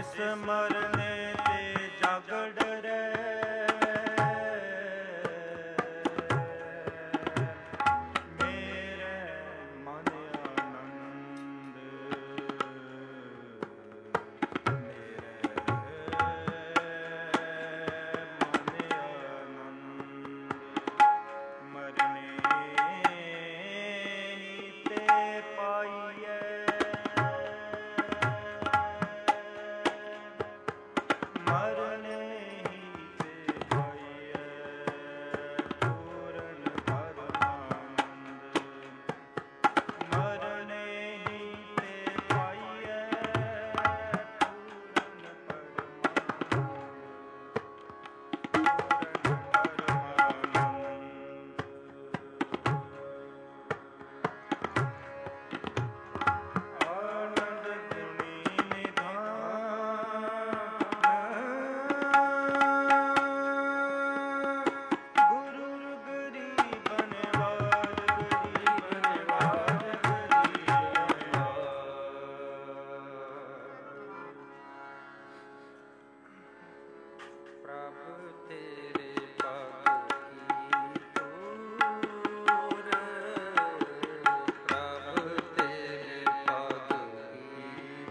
ਮਰਨੇ ਤੇ ਜਗ ਡਰੈ, ਮੇਰੇ ਮਨ ਆਨੰਦ, ਮੇਰੇ ਮਨ ਆਨੰਦ, ਮਰਨੇ ਤੇ ਪਾਈਐ, ਮਰਨੇ ਹੀ ਤੇ ਪਾਈਐ, ਪੂਰਨ ਪਰਮਾਨੰਦ, ਮਰਨੇ ਹੀ ਤੇ ਪਾਈਐ, ਪੂਰਨ ਆਨੰਦ ਗੁਣੀ ਨਿਧਾਨ, ਗੁਰੂ ਗਰੀਬਨ ਵਾਰ, ਗਰੀਬਨ ਵਾਰ, ਗਰੀਬਨ ਵਾਰ। ਪ੍ਰਭ ਤੇਰੇ ਪਗ ਕੀ ਧੂੜ, ਪ੍ਰਭ ਤੇਰੇ ਪਗ ਕੀ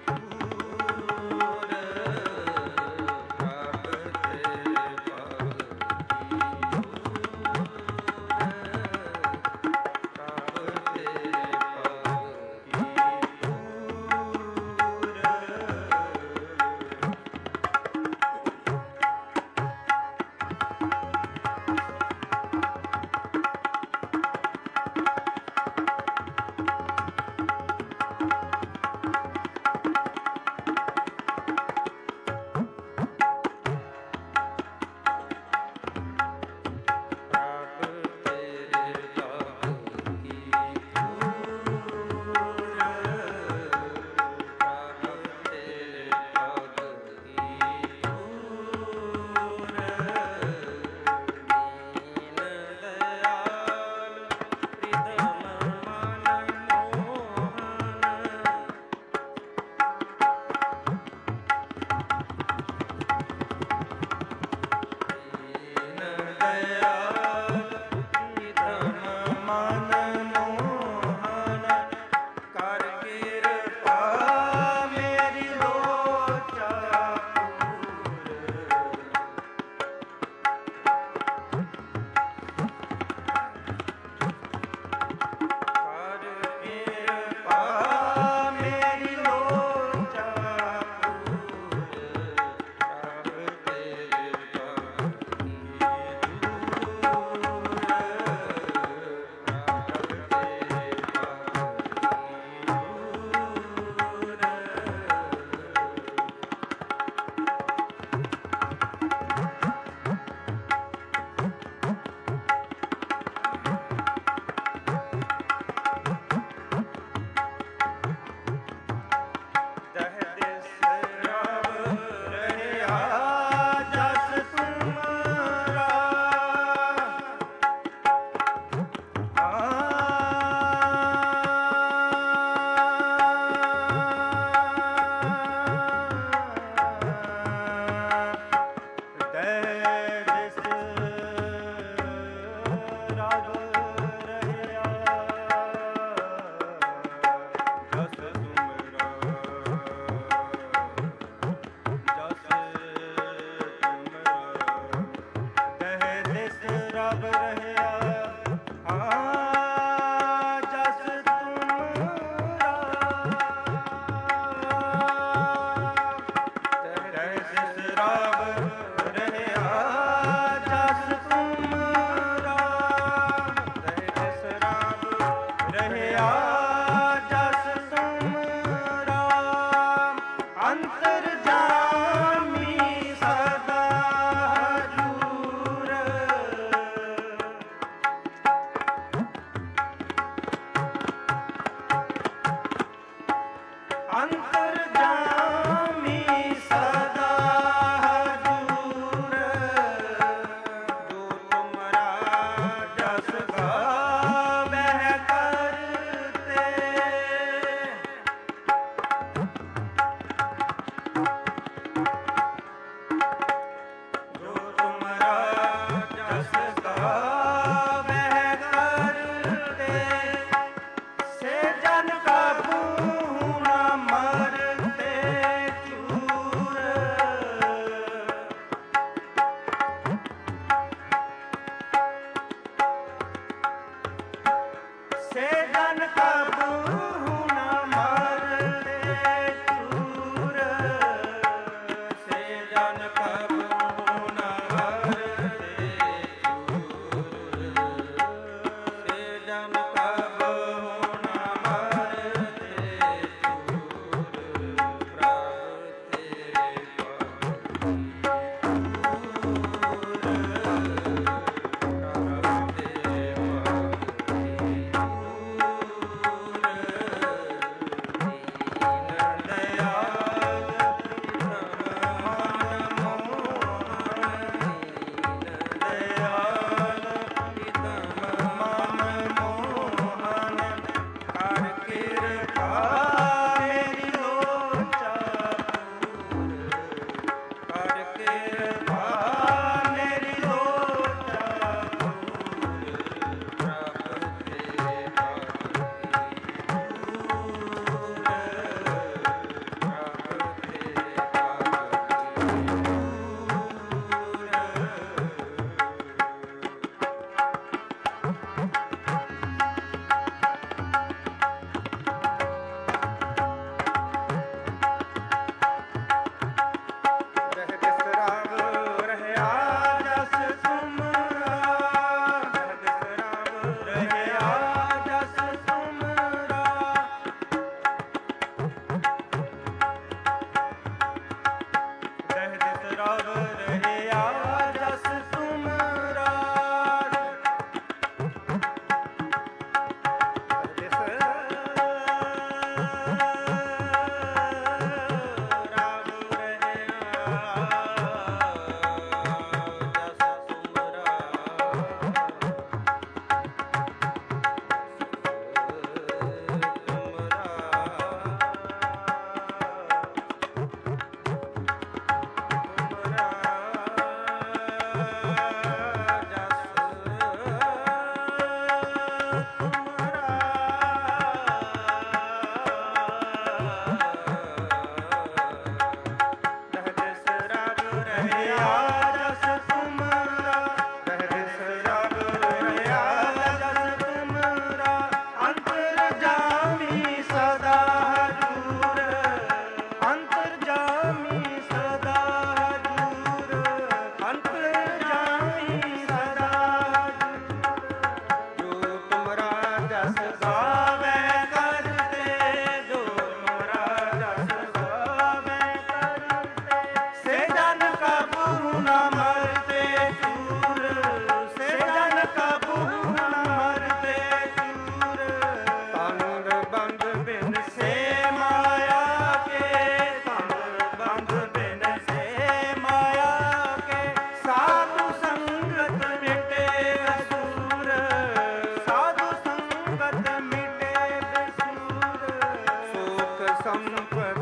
ਧੂੜ, ਪ੍ਰਭ ਤੇਰੇ ਪਗ ਕੀ ਧੂੜ, ਪ੍ਰਭ ਤੇਰੇ ਪਗ ਕੀ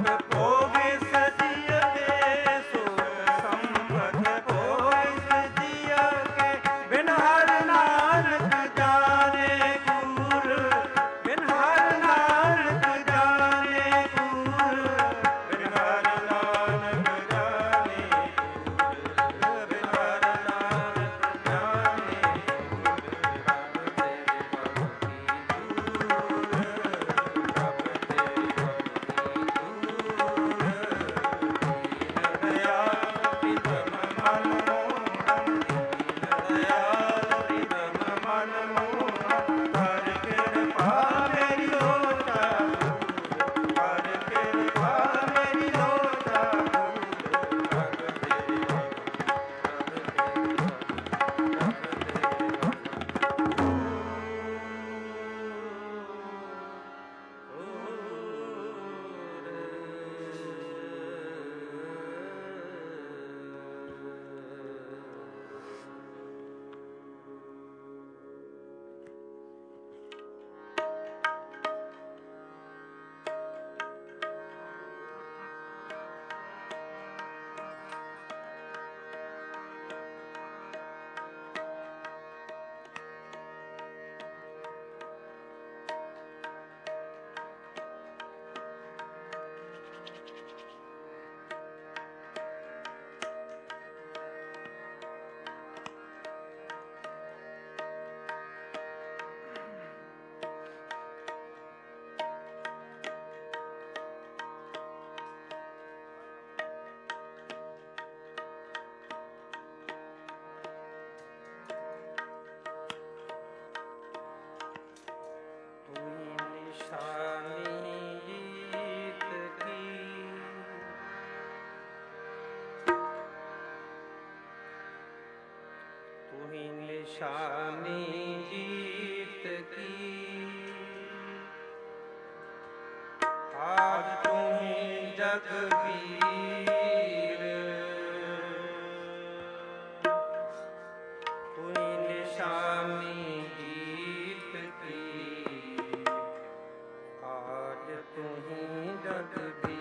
ਨਿਸ਼ਾਨੀ ਜੀਤ ਕੀ, ਆਜ ਤੂੰ ਜਗਬੀਰ, ਤੂੰ ਨਿਸ਼ਾਨੀ ਜੀਤ ਕੀ, ਆਜ ਤੂੰ ਜਗਬੀਰ।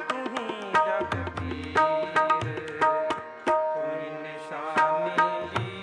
ਨਿਸ਼ਾਨੀ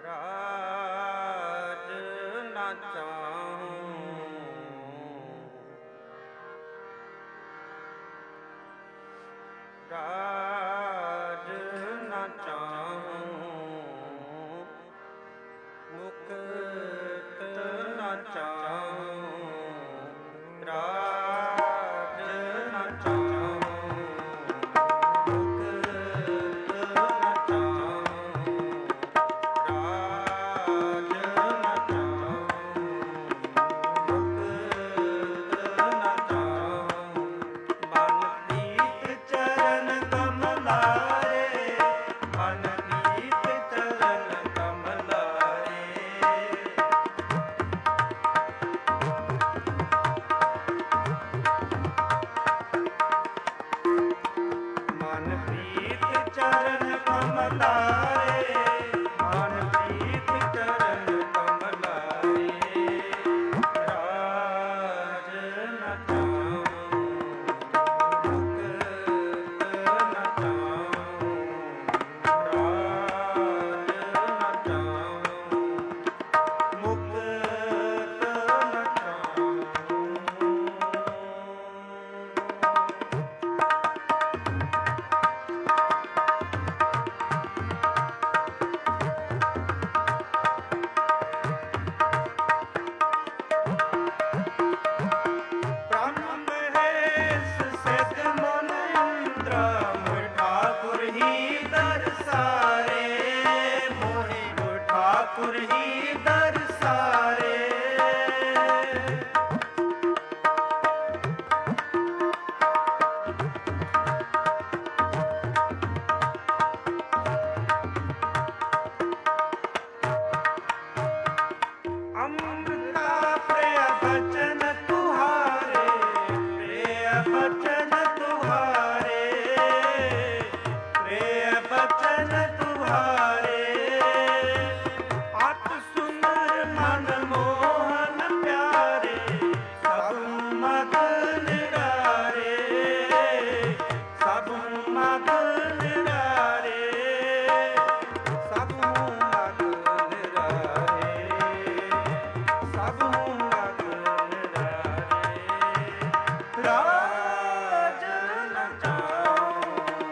ਰਾਜ ਨਾ ਚਾਹੂੰ, ਰਾਜ ਨਾ ਚਾਹੂੰ, ਮੁਕਤ ਨਾ ਚਾਹੂੰ, ਰਾਜ ਨਾ ਚਾਹੂੰ, ਮੁਕਤ ਨਾ ਚਾਹੂੰ, ਰਾਜ ਨਾ ਚਾਹੂੰ, ਮੁਕਤ ਨਾ ਚਾਹੂੰ। ਮਨ ਪ੍ਰੀਤ ਚਰਨ ਕਮਲਾਰੇ, ਮਨ ਪ੍ਰੀਤ ਚਰਨ ਕਮਲਾਰੇ, ਮਨ ਪ੍ਰੀਤ ਚਰਨ ਕਮਲਾਰੇ, ਮਨ ਪ੍ਰੀਤ ਚਰਨ ਕਮਲਾਰੇ, ਰਾਜ ਨਾ ਚਾਹੂੰ, ਮੁਕਤ ਨਾ ਚਾਹੂੰ, ਰਾਜ ਨਾ ਚਾਹੂੰ, ਮੁਕਤ ਨਾ ਚਾਹੂੰ। ਬ੍ਰਹਮ ਮਹੇਸ਼ ਸਿਧ ਮਨ ਇੰਦਰਾ, ਮੋਹਿ ਠਾਕੁਰ ਹੀ ਦਰਸਾਰੇ, ਮੋਹਿ ਠਾਕੁਰ ਹੀ ਦਰਸਾਰੇ। ਅੰਮ੍ਰਿਤਾ ਪ੍ਰਿਯ ਬਚਨ ਤੁਹਾਰੇ, ਪ੍ਰਿਯ ਬਚਨ ਤੁਹਾਰੇ, ਪ੍ਰਿਯ ਬਚਨ ਤੁਹਾਰੇ, ਅਤਿ ਸੁੰਦਰ ਮਨ ਮੋਹਨ ਪਿਆਰੇ, ਸਭ ਮਗ ਨਿਰਾਰੇ, ਸਭ ਮਗ ਨਿਰਾਰੇ, ਸਭ ਮਗ ਨਿਰਾਰੇ, ਸਭ ਮਗ ਨਿਰਾਰੇ, ਰਾਜ ਨਾ ਚਾਹੂੰ,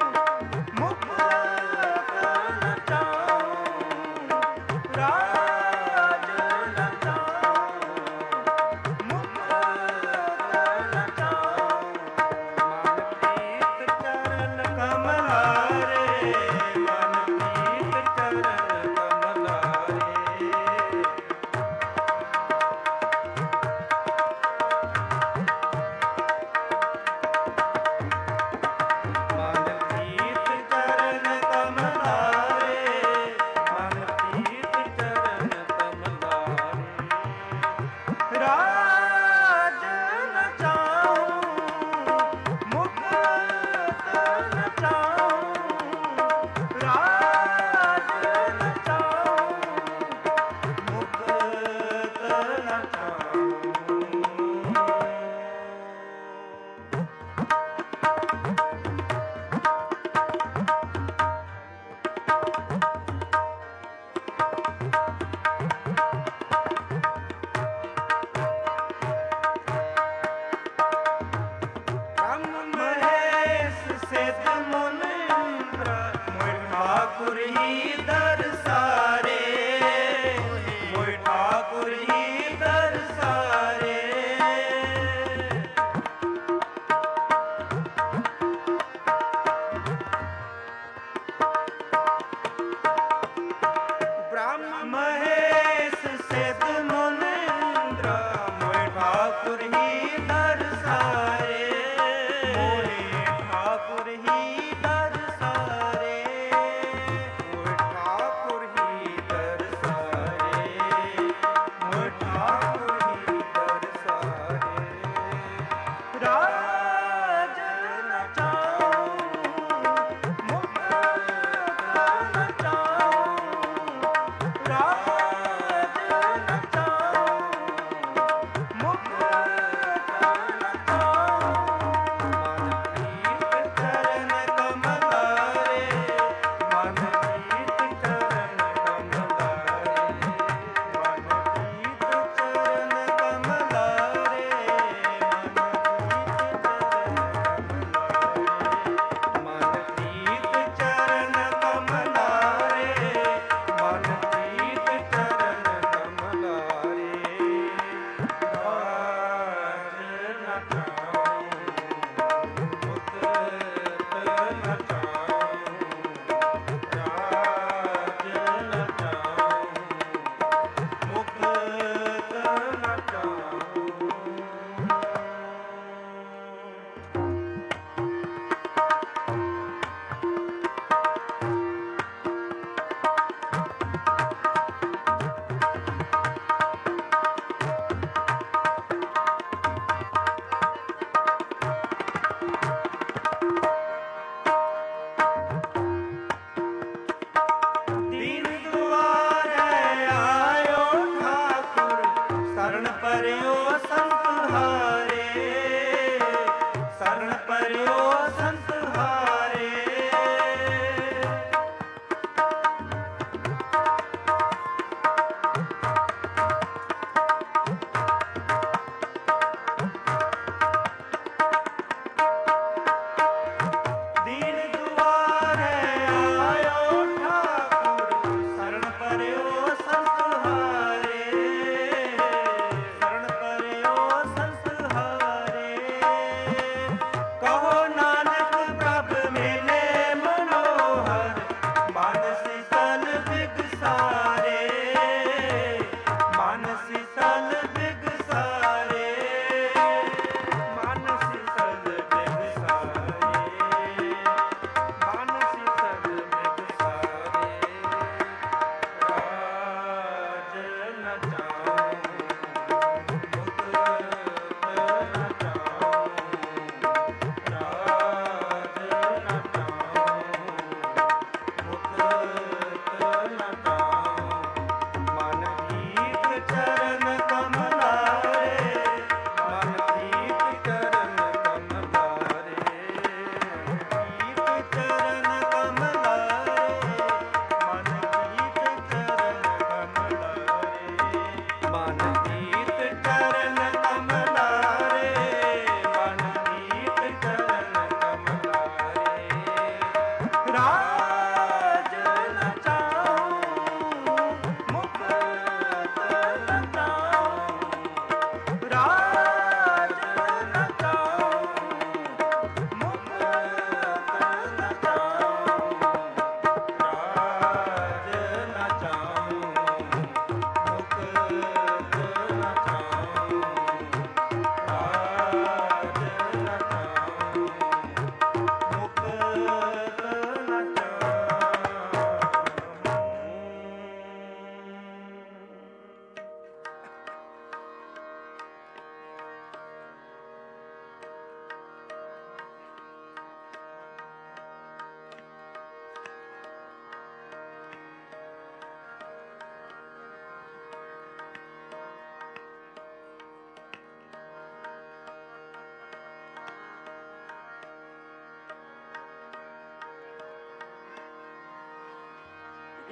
ਮੁਕਤ ਨਾ ਚਾਹੂੰ, ਰਾਜ ਨਾ ਚਾਹੂੰ, ਮੁਕਤ ਨਾ ਚਾਹੂੰ। ਮਨ ਪ੍ਰੀਤ ਚਰਨ ਕਮਲਾਰੇ, ਮਨ ਪ੍ਰੀਤ ਚਰਨ ਕਮਲਾਰੇ, ਮਨ ਪ੍ਰੀਤ ਚਰਨ ਕਮਲਾਰੇ, ਮਨ ਪ੍ਰੀਤ ਚਰਨ ਕਮਲਾਰੇ, ਰਾਜ ਨਾ ਚਾਹੂੰ, ਮੁਕਤ ਨਾ ਚਾਹੂੰ, ਰਾਜ ਨਾ ਚਾਹੂੰ, ਮੁਕਤ ਨਾ ਚਾਹੂੰ। ਬ੍ਰਹਮ ਮਹੇਸ਼ ਸਿਧ ਮਨ ਇੰਦਰਾ, ਮੋਹਿ ਠਾਕੁਰ ਹੀ ਦਰਸਾਰੇ, ਮੋਹਿ ਠਾਕੁਰ ਹੀ ਦਰਸਾਰੇ। ਬ੍ਰਹਮ ਮਹੇਸ਼ ਸਿਧ ਮਨ ਇੰਦਰਾ, ਮੋਹਿ ਠਾਕੁਰ ਹੀ ਦਰਸਾਰੇ, ਮੋਹਿ ਠਾਕੁਰ ਹੀ ਦਰਸਾਰੇ, ਮੋਹਿ ਠਾਕੁਰ ਹੀ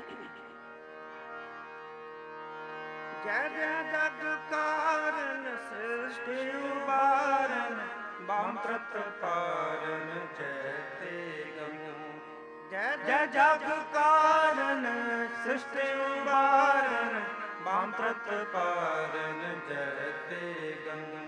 ਜੈ ਜੈ ਜਗ ਕਾਰਨ ਸ੍ਰਿਸ਼ਟਿ ਉਬਾਰਨ ਬਾਮ ਪ੍ਰਤ ਪਾਰਨ ਜੈ ਤੇ ਗੰਗੂ ਜੈ ਜੈ ਜਗ ਕਾਰਨ ਸ੍ਰਿਸ਼ਟਿ ਉਬਾਰਨ ਬਾਮ ਪ੍ਰਤ ਪਾਰਨ ਜੈ ਤੇ ਗੰਗੂ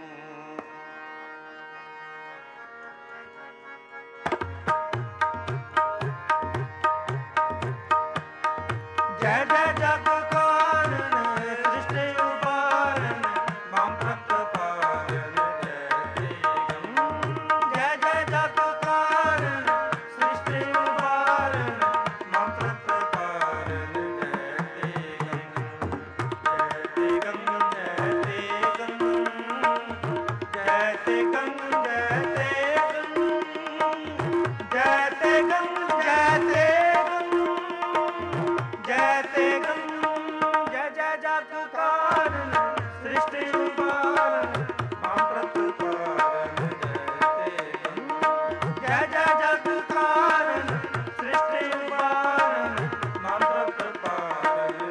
ਜੈ ਜੈ ਜਗ ਕਾਰਨ ਸ੍ਰਿਸ਼ਟਿ ਉਬਾਰਨ ਬਾਮ ਪ੍ਰਤ ਪਾਰਨ ਜੈ ਤੇ ਗੰਗੂ ਜੈ ਜੈ ਜਗ ਕਾਰਨ ਸ੍ਰਿਸ਼ਟਿ ਉਬਾਰਨ ਬਾਮ ਪ੍ਰਤ ਪਾਰਨ ਜੈ ਤੇ ਗੰਗੂ ਜੈ ਤੇ ਗੰਗੂ ਜੈ ਤੇ ਗੰਗੂ ਜੈ ਤੇ ਗੰਗੂ ਜੈ ਤੇ ਗੰਗੂ ਜੈ ਜੈ ਜਗ ਕਾਰਨ ਸ੍ਰਿਸ਼ਟਿ ਉਬਾਰਨ ਬਾਮ ਪ੍ਰਤ ਪਾਰਨ ਜੈ ਤੇ ਗੰਗੂ ਜੈ ਜੈ ਜਗ ਕਾਰਨ ਸ੍ਰਿਸ਼ਟਿ ਉਬਾਰਨ ਬਾਮ ਪ੍ਰਤ ਪਾਰਨ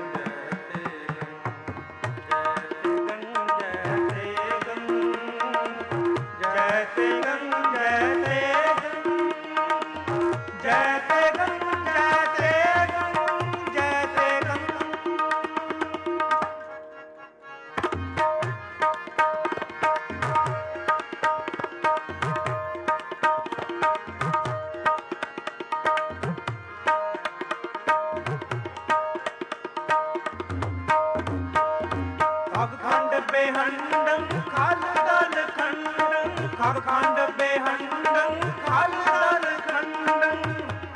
ਜੈ ਤੇ ਗੰਗੂ ਜੈ ਤੇ ਗੰਗੂ ਜੈ ਤੇ ਗੰਗੂ ਜੈ ਤੇ ਗੰਗੂ ਜੈ ਤੇ ਗੰਗੂ ਖਬ ਖੰਡ ਬੇਹੰਡੰ ਖਲ ਦਲ ਖੰਡੰ ਖਬ ਖੰਡ ਬੇਹੰਡੰ ਖਲ ਦਲ ਖੰਡੰ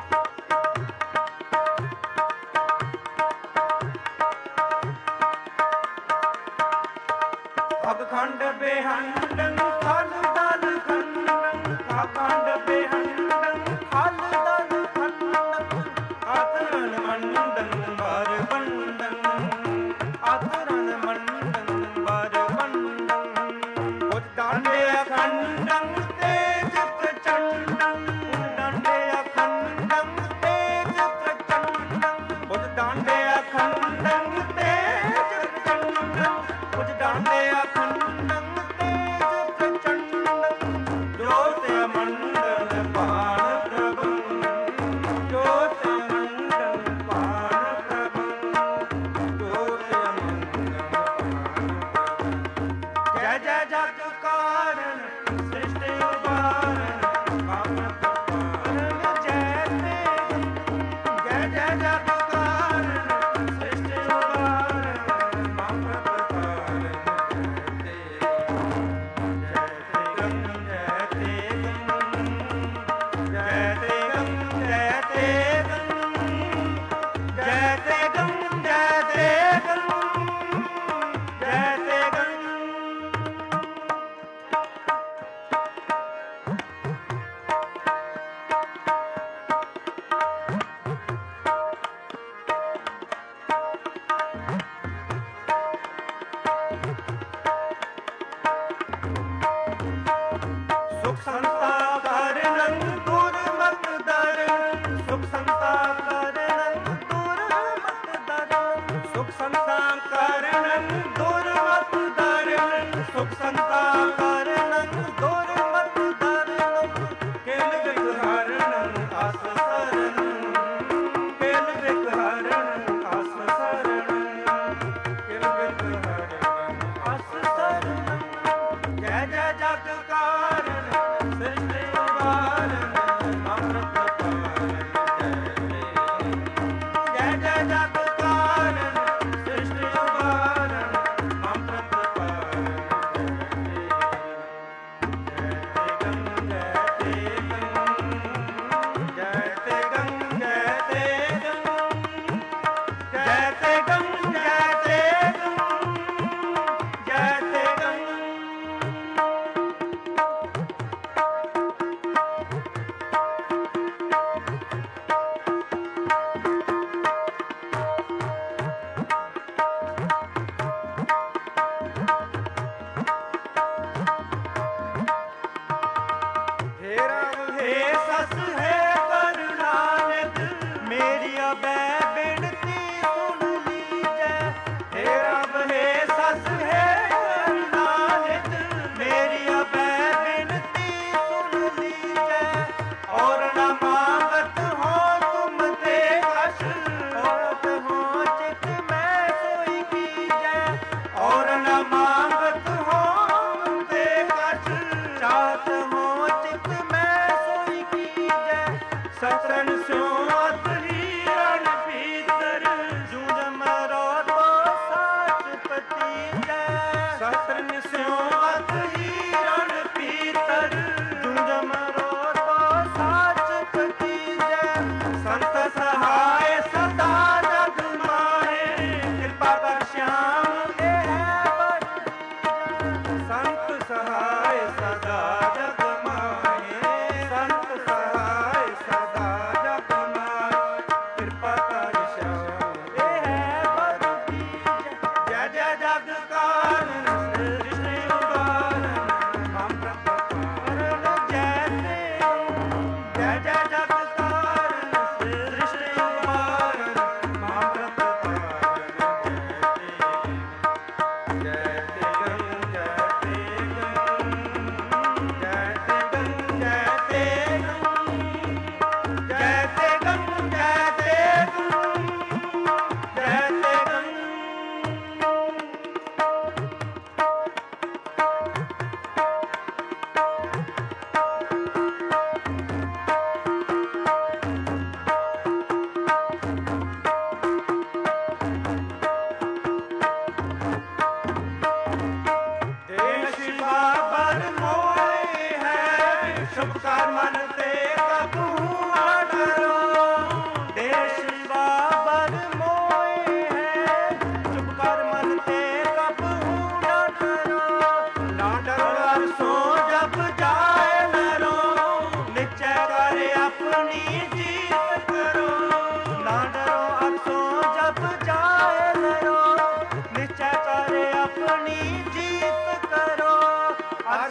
ਖਬ ਖੰਡ ਬੇਹੰਡੰ ਖਲ ਦਲ ਖੰਡੰ ਖਬ ਖੰਡ ਬੇਹੰਡੰ ਖਲ ਦਲ ਖੰਡੰ ਆਤਰਨ ਮੰਡੰ ਵਾਰ ਬੰਡੰ ਆਤਰਨ ਮੰਡੰ ਵਾਰ ਬੰਡੰ ਉਤ ਡਾਂਡੇ ਅਖੰਡੰ ਤੇਜ ਪ੍ਰਚੰਡੰ ਡਾਂਡੇ ਅਖੰਡੰ ਤੇਜ ਪ੍ਰਚੰਡੰ ਉਤ ਡਾਂਡੇ ਅਖੰਡੰ ਤੇਜ ਪ੍ਰਚੰਡੰ ਉਤ ਡਾਂਡੇ ਅਖੰਡੰ ਤੇਜ ਪ੍ਰਚੰਡੰ ਜੋਤ ਮੰਡਲ ਪਾਨ ਪ੍ਰਭੰ ਜੋਤ ਮੰਡਲ ਪਾਨ ਪ੍ਰਭੰ ਜੋਤ ਮੰਡਲ ਜੈ ਜੈ ਜਗ ਕਾਰਨ ਸ੍ਰਿਸ਼ਟਿ ਉਬਾਰਨ ਬਾਮ ਪ੍ਰਤ ਪਾਰਨ ਜੈ ਤੇ ਜੈ ਜੈ ਜਗ ਕਾਰਨ ਸ੍ਰਿਸ਼ਟਿ ਉਬਾਰਨ ਬਾਮ ਪ੍ਰਤ ਪਾਰਨ ਜੈ ਤੇ ਜੈ ਤੇ ਜੈ ਤੇ ਜੈ ਤੇ ਜੈ ਤੇ ਜੈ ਤੇ ਜੈ ਤੇ ਸੁਖ ਸੰਤਾ ਕਾਰਣੰ ਦੁਰਮਤ ਦਰੰ ਸੁਖ ਸੰਤਾ ਕਾਰਣੰ ਦੁਰਮਤ ਦਰੰ ਸੁਖ ਸੰਤਾ ਕਾਰਣੰ ਦੁਰਮਤ ਦਰੰ ਸੁਖ ਸੰਤਾ ਕਾਰਣੰ ਦੁਰਮਤ ਦਰੰ ਕੇਲ ਵਿਹਾਰਣੰ ਆਸ ਸਰਣੰ ਕੇਲ ਵਿਹਾਰਣੰ ਆਸ ਸਰਣੰ ਕੇਲ ਵਿਹਾਰਣੰ ਆਸ ਸਰਣੰ ਜੈ ਜੈ ਜਗ ਕਾਰਨ ਸ੍ਰਿਸ਼ਟਿ ਉਬਾਰਨ ਬਾਮ ਪ੍ਰਤ ਪਾਰਨ ਜੈ ਜੈ ਜਗ ਕਾਰਨ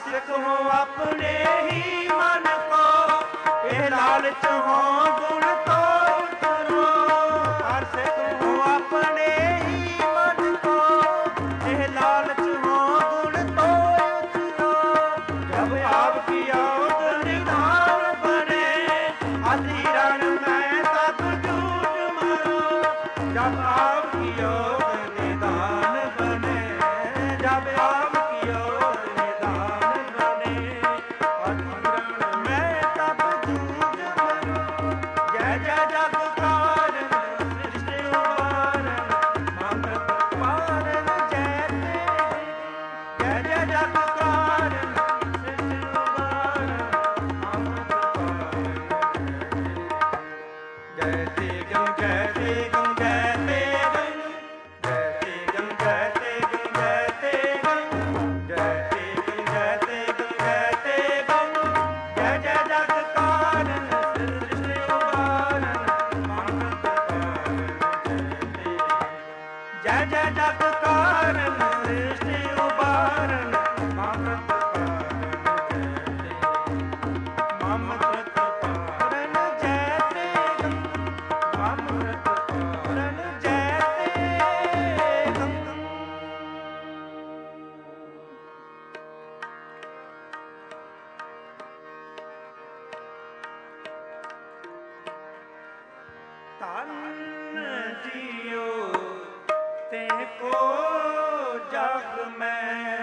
आशिक हो अपने ही मन को, ये लालच हो गुण तो उतरो। आशिक हो अपने ही मन को, ये लालच हो गुण तो उतरो। जब आपकी औद निधान बने, आधी रण में तब जूझ मरो। जब आपकी औद निधान बने, जब आपकी औद निधान बने, आधी रण में तब जूझ मरो। जय जय जग कारण सृष्टि उबारन, अमृत पारन जय तेरे। जय जय जग कारण सृष्टि उबारन, अमृत पारन जय तेगम जय तेगम जय तेगम। जय तेगम जय तेगम जय तेगम। जय तेगम जय तेगम जय तेगम। जय जय जग कारण सृष्टि उबारन, अमृत पारन जय तेरे। जय जय जग कारण सृष्टि उबारन, अमृत पारन जय तेरे। अमृत पारन जय तेगम, अमृत पारन जय तेगम। धन जियो तेको जग में,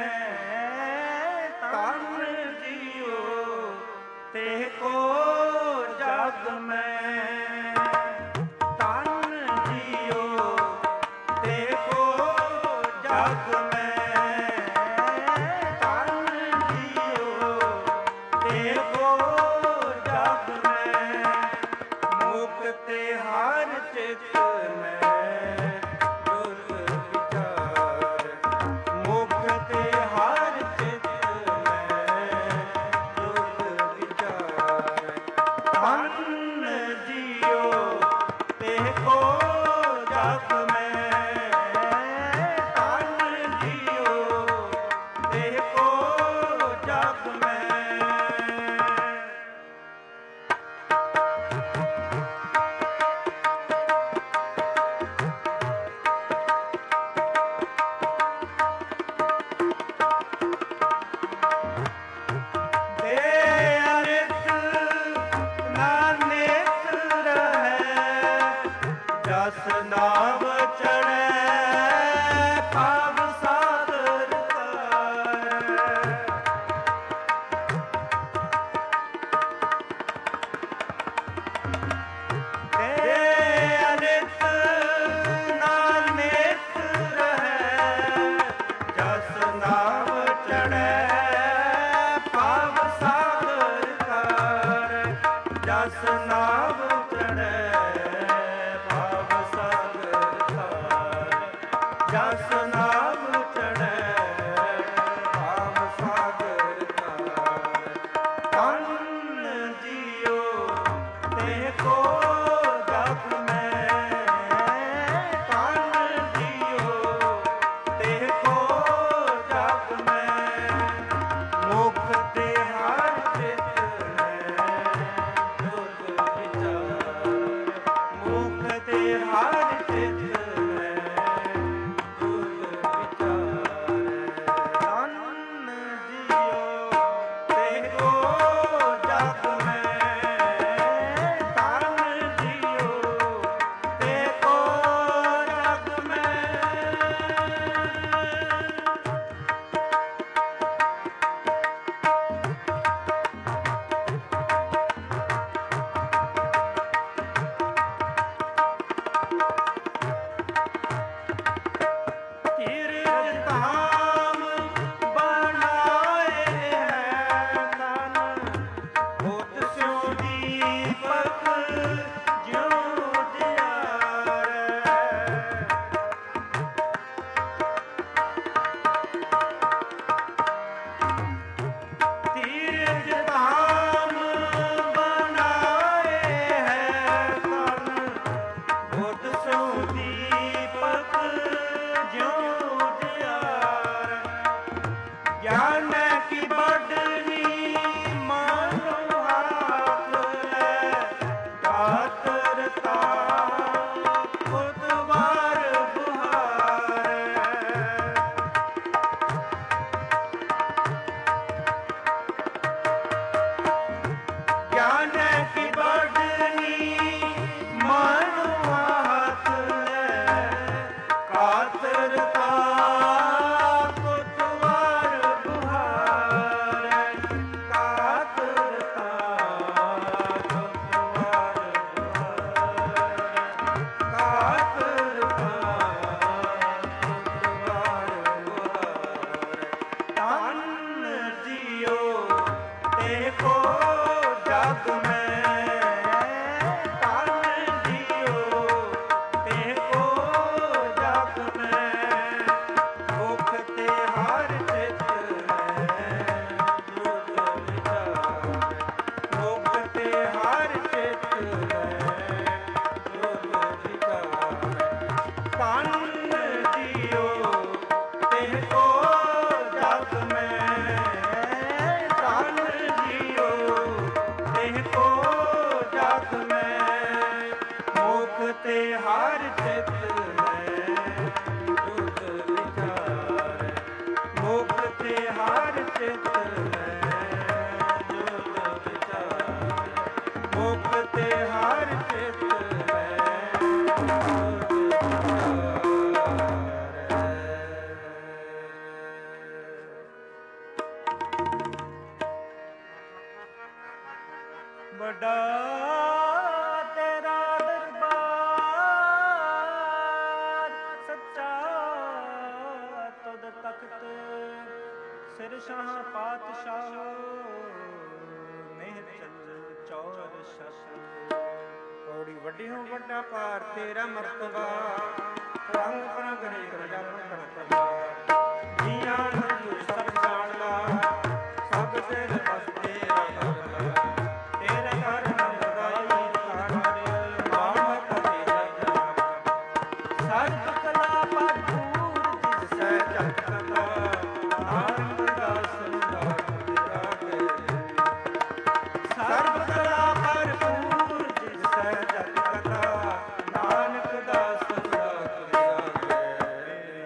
धन जियो तेको जग में। धन जियो तेको जग में, धन जियो तेको जग में। मुक्ति हर चित में दुर्ग विचार, मुक्ति हर चित में दुर्ग विचार। धन जियो तेको जग में, धन जियो तेको जग में। जस नाव चढ़े पाव सागर तार। अनित नानित रहे, जस नाव चढ़े पाव सागर तार। जस नाव चढ़े जस नाव चढ़े भाव सागर तार। धन जियो तेको जग में, धन जियो तेको जग में। मुक्ति हर चित में दुर्ग विचार, मुक्ति हर चित में दुर्ग ਸਿਰ ਸ਼ਾਹ ਪਾਤਸ਼ਾਹ ਮਿਹ ਚੱਲ ਚੌਰ ਸ਼ਸ। ਪੌੜੀ ਵੱਡਿਓ ਵੱਡਾ ਭਾਰ ਤੇਰਾ ਮਰਤਬਾ, ਰੰਗ ਬਰੰਗ ਰੇਖ ਰਜਬ ਕਰਤਬਾ। ਜੀਆਂ ਨੂੰ ਸਭ ਜਾਣਦਾ, ਸਭ ਤੇਰੇ ਬਸ ਤੇਰਾ ਕਰਦਾ। ਤੇਰੇ ਘਰ ਨੰਦਦਾਈ ਘਰ ਮਾਨਕ ਤੇਰਾ ਜਨਾਬ। ਸਰਬ ਕਲਾ ਭਰਪੂਰ ਜਿਸ ਸਹਿ ਜਗ ਕਥਾ, ਨਾਨਕ ਦਾਸ ਦਾ ਤੇਰਾ ਗਏ। ਸਰਬ ਕਲਾ ਭਰਪੂਰ ਜਿਸ ਸਹਿ ਜਗ ਕਥਾ, ਨਾਨਕ ਦਾਸ ਦਾ ਤੇਰਾ ਗਏ।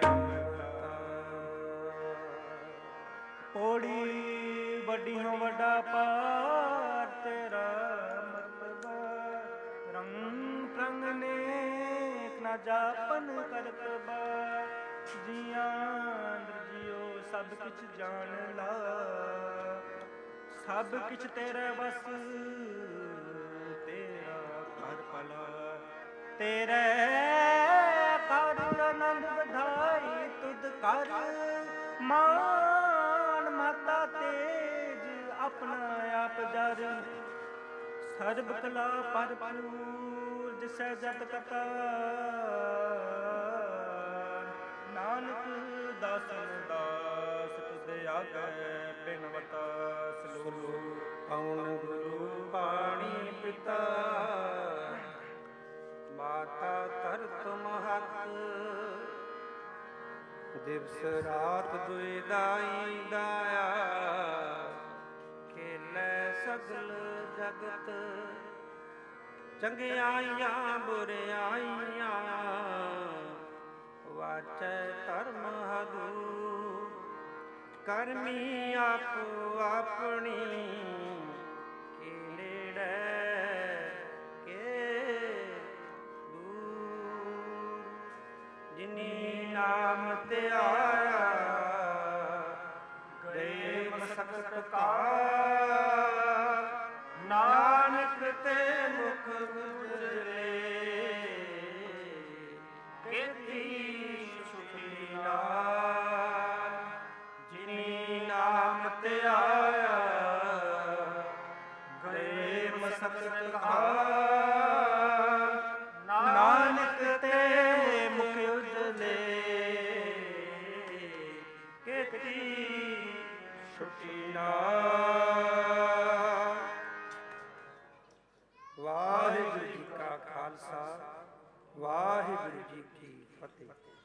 ਪੌੜੀ ਵੱਡੀਆਂ ਵੱਡਾ ਪਾਰ ਤੇਰਾ ਮਰਤਬਾ, ਰੰਗ ਰੰਗ ਨੇਕ ਨਾ ਜਾਪਨ ਕਰਤਬਾ। ਜੀਆਂ ਜਿਉ ਸਭ ਕਿਛ ਜਾਣ ਲਾ, ਸਭ ਕਿਛ ਤੇਰੇ ਬਸ ਤੇਰਾ ਘਰ ਭਲਾ। ਤੇਰੇ ਘਰ ਆਨੰਦ ਵਧਾਈ ਤੁਧ ਕਰ, ਮਾਨ ਮਾਤਾ ਤੇਜ ਆਪਣਾ ਆਪ ਜਰ। ਸਰਬ ਕਲਾ ਭਰਪੂਰ ਜਿਸੈ ਜਤ ਕਥਾ, ਨਾਨਕ ਦਾਸਨ ਦਾਸ ਤੁਧ ਆਗੈ ਬਿਨਵਤਾ। ਸਲੋਕ ਪਵਨ ਗੁਰੂ ਬਾਣੀ ਪਿਤਾ, ਮਾਤਾ ਧਰਤ ਮਹਤ। ਦਿਵਸ ਰਾਤ ਦੁਇ ਦਾਈ ਦਾਇਆ, ਖੇਲੇ ਸਗਲ ਜਗਤ। ਚੰਗਿਆਈਆਂ ਬੁਰਿਆਈਆਂ, ਵਾਚੈ ਧਰਮ ਹਦੂ। ਕਰਮੀ ਆਪੋ ਆਪਣੀ, ਕੇ ਨੇੜੇ ਕੇ ਦੂਰ। ਜਿਨੀ ਨਾਮ ਤੇ ਆਇਆ, ਗਏ ਮਸਕਤ ਕਾਲ। ਨਾਨਕ ਤੇ ਮੁਖ ਉਜਲੇ, ਕੀਤੀ ਸੁਖੀ ਨਾਲ। ਜਿਨੀ ਨਾਮ ਤੇ ਆਇਆ, ਗਏ ਮਸਕਤ ਕਾਲ। ਨਾਨਕ ਤੇ ਮੁਖ ਉਜਲੇ, ਕੀਤੀ ਛੁਟੀ ਨਾਲ। ਵਾਹਿਗੁਰੂ ਜੀ ਕਾ ਖਾਲਸਾ, ਵਾਹਿਗੁਰੂ ਜੀ ਕੀ ਫਤਿਹ।